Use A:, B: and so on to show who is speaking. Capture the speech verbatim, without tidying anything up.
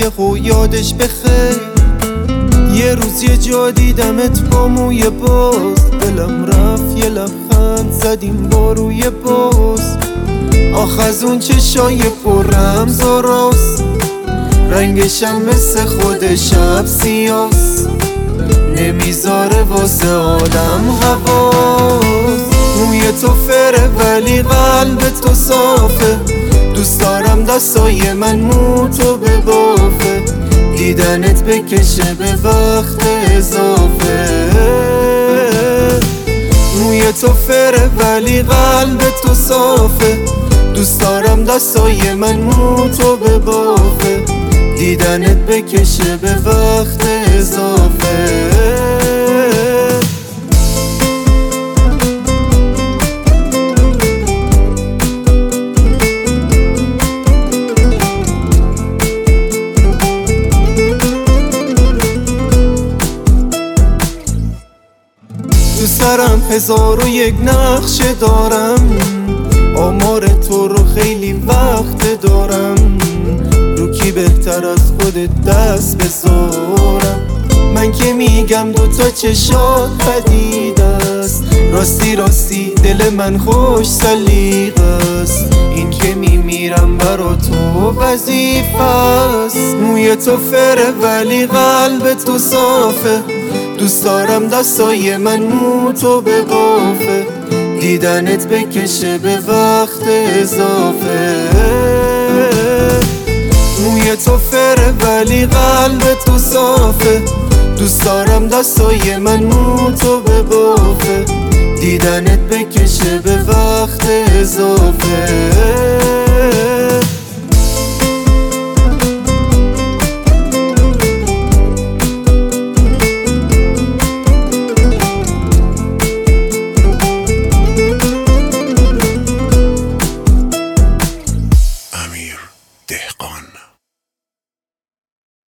A: رفیق و یادش بخیر. یه روز یه جا دیدمت با موی باز، دلم رفت یه لبخند زدیم با روی باز. آخ از اون چشای پر رمز و راست، رنگشم مثل خود شب سیاست، نمیذاره واسه آدم حواس. موی تو فره ولی قلب تو صافه، دوست دارم دستای من مو تو ببافه، دیدنت بکشه به وقت اضافه. موی تو فره ولی قلب تو صافه، دوست دارم دستای من مو تو ببافه، دیدنت بکشه به وقت اضافه. دوست دارم هزار و یک نقشه دارم، آمار تو رو خیلی وقت دارم، رو کی بهتر از خودت دست بذارم. من که میگم دوتا چشات پدید است، راستی راستی دل من خوش سلیقه است، این که میمیرم برا تو وظیفه است. موی تو فره ولی قلب تو صافه، دوست دارم دستای من مو تو ببافه، دیدنت بکشه به وقت اضافه. موی تو فره ولی قلب تو صافه، دوست دارم دستای من مو تو ببافه، دیدنت بکشه به وقت اضافه.